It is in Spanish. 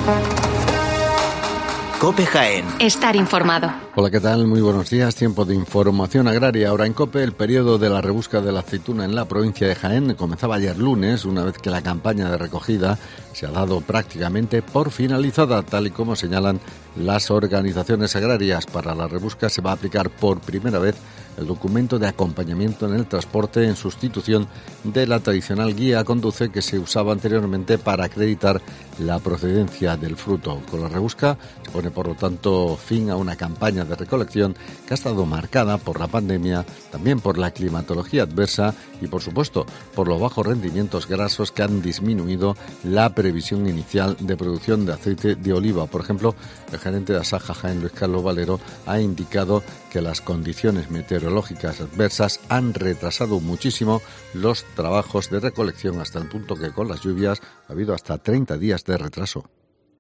COPE Jaén. Estar informado. Hola, ¿qué tal? Muy buenos días. Tiempo de información agraria. Ahora en COPE, el periodo de la rebusca de la aceituna en la provincia de Jaén comenzaba ayer lunes, una vez que la campaña de recogida se ha dado prácticamente por finalizada, tal y como señalan las organizaciones agrarias. Para la rebusca se va a aplicar por primera vez el documento de acompañamiento en el transporte en sustitución de la tradicional guía Conduce que se usaba anteriormente para acreditar la procedencia del fruto. Con la rebusca se pone, por lo tanto, fin a una campaña de recolección que ha estado marcada por la pandemia, también por la climatología adversa y, por supuesto, por los bajos rendimientos grasos que han disminuido la previsión inicial de producción de aceite de oliva. Por ejemplo, el gerente de Asaja Jaén, Luis Carlos Valero, ha indicado que las condiciones meteorológicas adversas han retrasado muchísimo los trabajos de recolección hasta el punto que con las lluvias ha habido hasta 30 días de retraso.